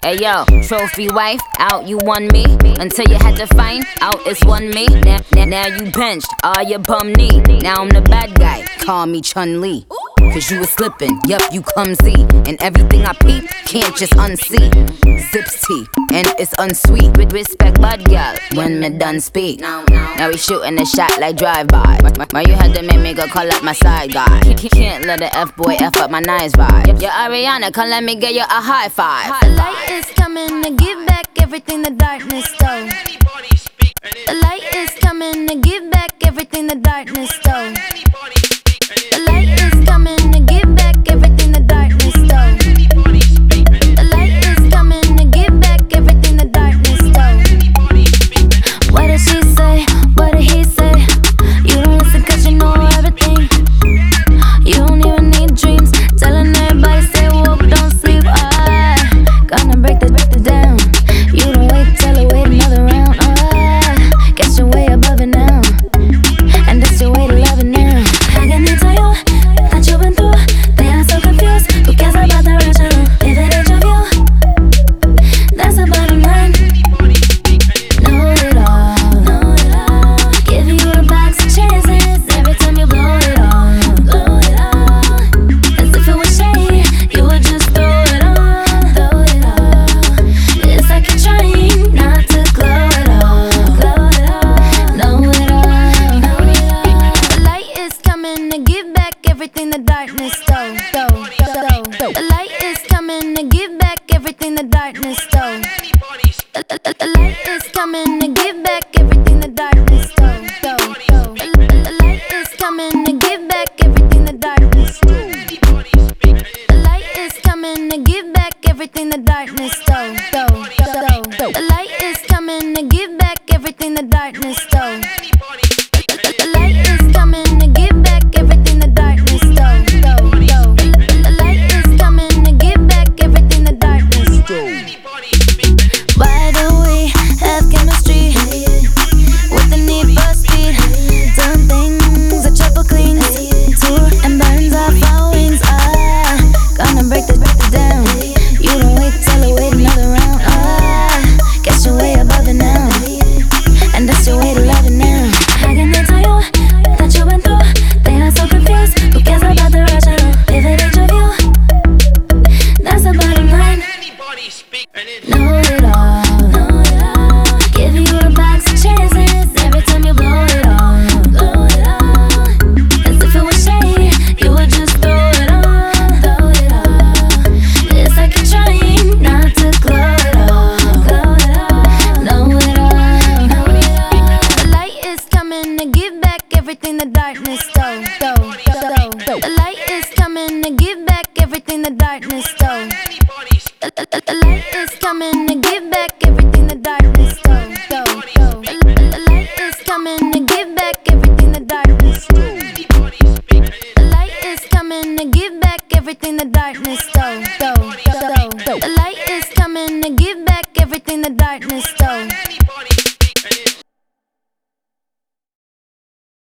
Hey yo, trophy wife, out you won me. Until you had to find out it's one me. Now you benched, all your bum knee. Now I'm the bad guy, call me Chun-Li. Cause you was slipping, yup, you clumsy. And everything I peep, can't just unsee. Zips tea, and it's unsweet. With respect, bud girl, when me done speak. Now we shooting a shot like drive-by. Why you had to make me go call up my side guy? Can't let the F-boy F up my nice vibe. Yo, Ariana, come let me get you a high five. The light is coming to give back everything the darkness stole. The light is coming to give back everything the darkness stole. The light is coming to give back everything the darkness stole. The light is coming to give back everything the darkness stole. What did she say? What did he say? You don't listen cause you know everything. You don't even need dreams. Telling everybody stay woke, don't sleep. Gonna break the down. You don't wait, tell her wait another round. Guess you're way above it now. And that's your way to love it now. How can they tell you that you've been through? They are so confused. Who cares about the original? If it ain't your view, that's the bottom line. Know it all, know it all. Give you a box of chances every time you blow it all, blow it all. As if it was shade, you would just throw it all, throw it all. It's like you're trying not to glow it all, glow it all. Know it all, know it all. The light is coming to give back everything the darkness stole. The light is coming to give back everything the darkness stole. The light is coming to give back everything the darkness stole. The light is coming to give back everything the darkness stole. The light is coming to give back everything the darkness stole. The light is coming to give back everything the darkness stole. The light is coming to give back everything the darkness stole. The light is coming to give back everything the darkness stole. Why do we have chemistry with the need for speed? Done things that triple cleans, tour and burns off our wings. Gonna break the down. You don't wait, tell her wait another round. Guess you're way above it now, and that's your way to love it now. How can they tell you that you've been through? They are so confused. Who cares about the original? If it ain't your view, that's the bottom line. Know it all, know it all. Give you a box of chances every time you blow it all, blow it all. As if it was shade, you would just throw it all, throw it all. It's like you're trying not to glow it all, glow it all. Know it all, know it all. The light is coming to give back everything the darkness stole. The light is coming to give back everything the darkness stole. The light is coming to give back everything the darkness stole.